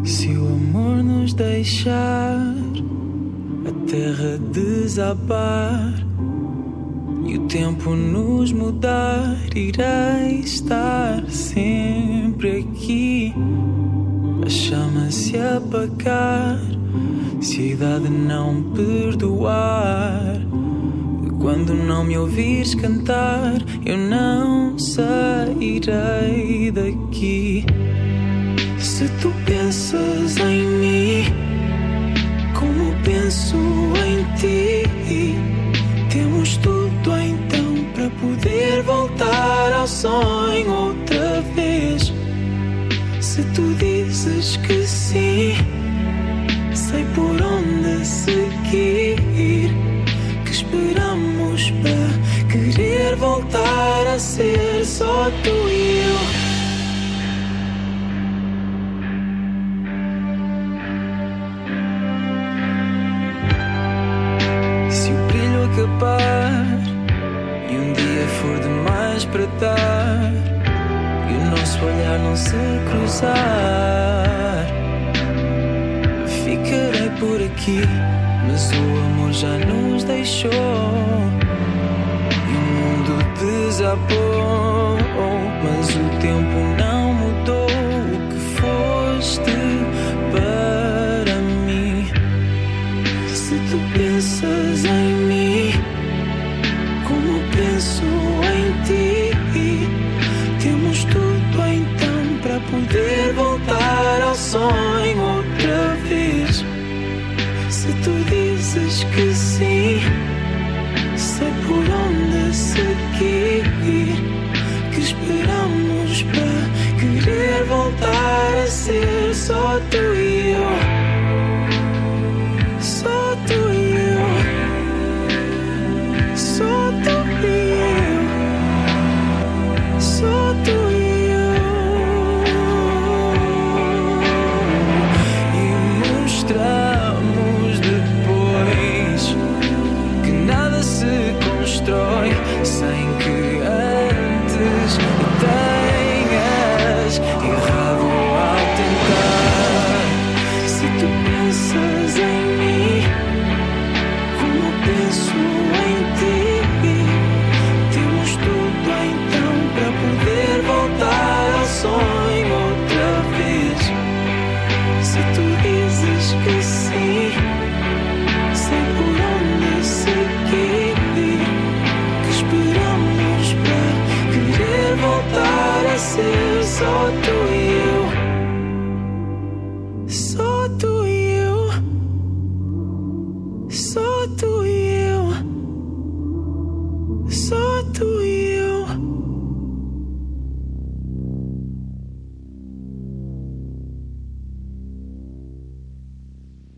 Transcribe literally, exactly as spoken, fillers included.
Se o amor nos deixar, a terra desabar e o tempo nos mudar, irei estar sempre aqui. A chama se apagar, se a idade não perdoar, e quando não me ouvires cantar, eu não sairei daqui. Se tu pensas em mim como penso em ti, temos tudo então para poder voltar ao sonho outra vez. Se tu dizes que sim, sei por onde seguir, que esperamos para querer voltar a ser só tu e eu. E um dia for demais para dar, e o nosso olhar não se cruzar, ficarei por aqui. Mas o amor já nos deixou e o mundo desabou, mas o tempo não mudou o que foste para mim. Se tu pensas em mim como penso em ti, temos tudo então para poder voltar ao sonho outra vez. Se tu dizes que sim, sei por onde seguir, que esperamos para querer voltar a ser só tu e eu. Só tu e eu. Só tu e eu. Só tu e eu. E mostramos depois que nada se constrói sem que antes tenhas errado ao tentar. Se tu pensas em mim como penso em ti, temos tudo então para poder voltar ao sonho outra vez. Se tu dizes que sim, sei por onde seguir, que esperamos para querer voltar a ser só tu e eu. Só tu